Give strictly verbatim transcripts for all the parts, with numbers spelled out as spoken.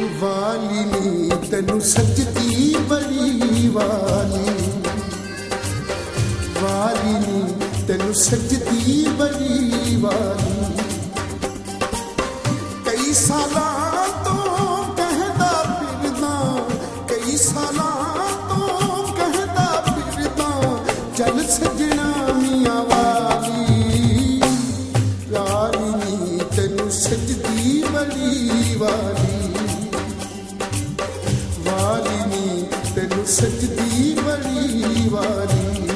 वाली नी तेनू सजदी बड़ी वाली, वाली नी तेनू सजदी बड़ी वाली। कई सालां तो कहदा फिरदा, कई सालां तो कहदा फिरदा, चल सजना मियां वाली, वाली नी तेनू सजदी बड़ी वाली, वाली नी तेनू सजदी बड़ी वाली।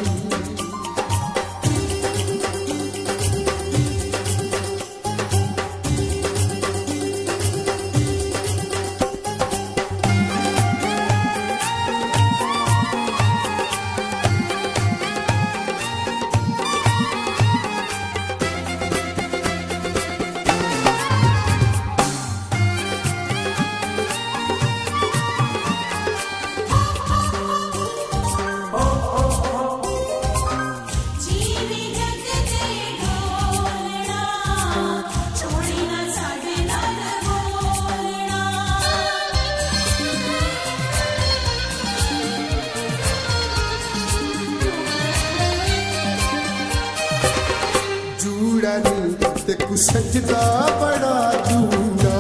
ते कु सजदा बड़ा जूड़ा,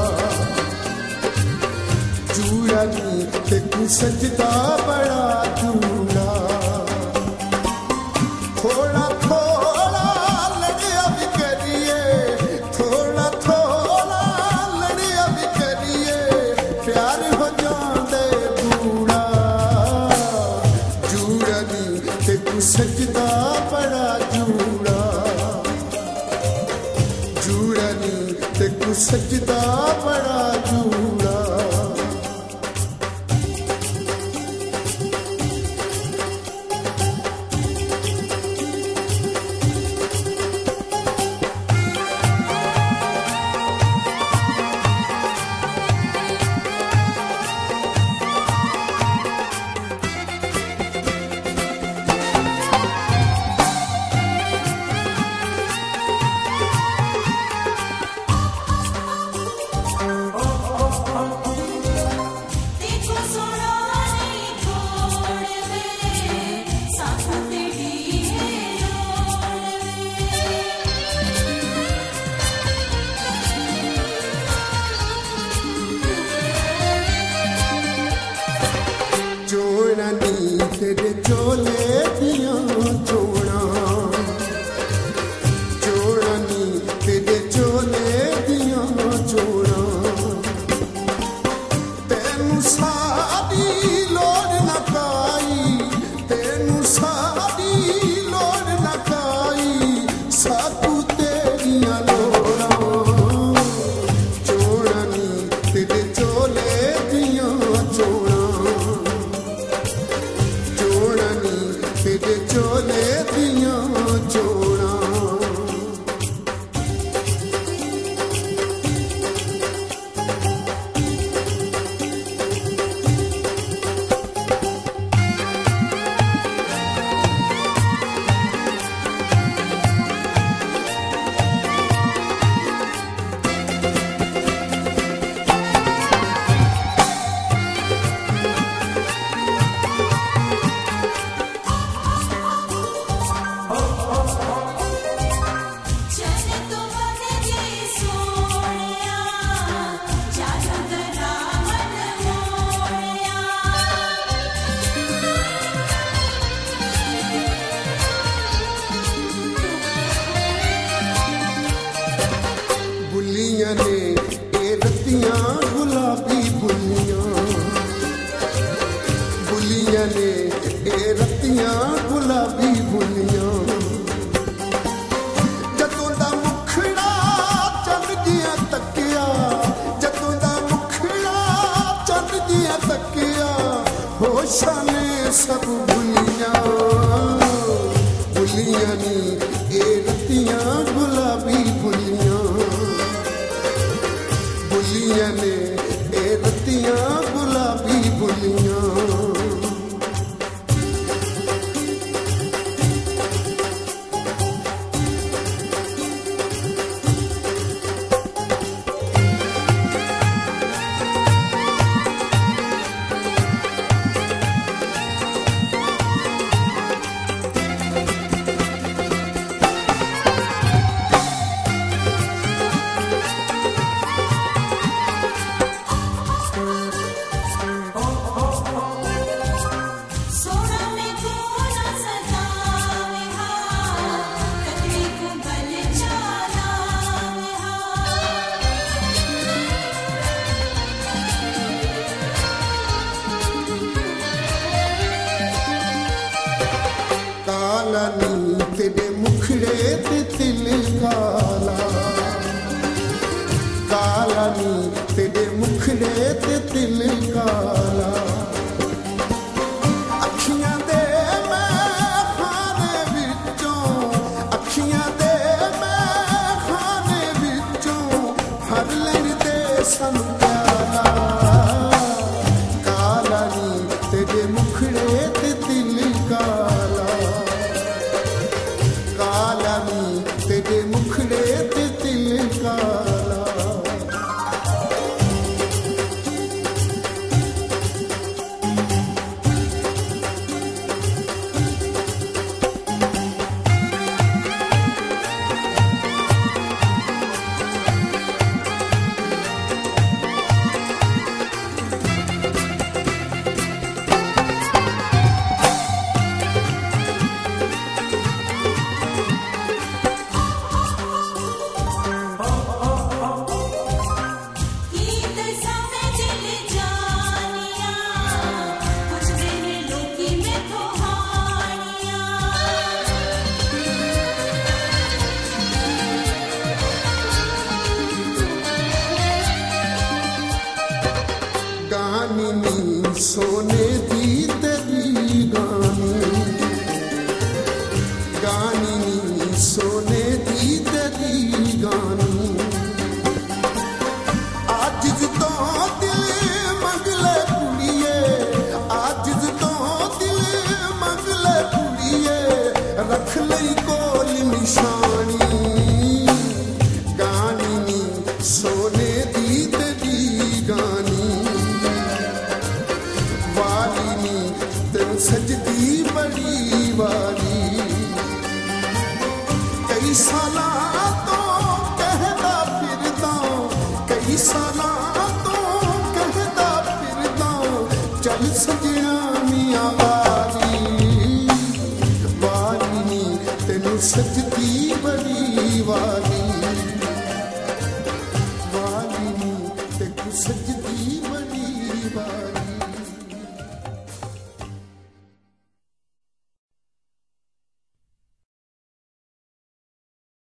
जूड़ा नी ते कु सजदा बड़ा जूड़ा। थोड़ा थोड़ा लड़िया भी करिए, थोड़ा थोड़ा लड़िया भी करिए, प्यार हो जांदे बूढ़ा। जूड़ा नी ते कु सजदा बड़ा जूड़ा, जूड़ा नी ते कु सजदा बड़ा जूड़ा। चोड़ा नी तेरे चोले दियां चोड़ा, चोड़ा नी तेरे चोले दियां चोड़ा। तेनू सादी लोड़ न काई, तेनू सादी लोड़ न काई, साकू तेरियां लोड़ा। चोड़ा नी तेरे चोले दियां चोड़ा, तेरे चोले दियां चोड़ा। बुलियां ने ए रत्तियां गुलाबी बुलियां, बुलियां ने ए रत्तियां गुलाबी बुलियां। जदों दा मुखड़ा चंद दियां तकिया, जदों दा मुखड़ा चंद दियां तकिया, होशां ने सब भुलियां। बुलियां ने ए रत्तियां गुलाबी बुलियां, बुलियां ने ए रत्तियां गुलाबी बुलियां। काला नी तेरे मुखड़े ते तिल काला अखियां दे मैं खाने विचों अखियां दे मैं खाने विचों हर लेंदे सन प्याला काला नी तेरे मुखड़े ते तिल काला काला नी तेरे मुखड़े ते तिल काला गानी नी सोने दी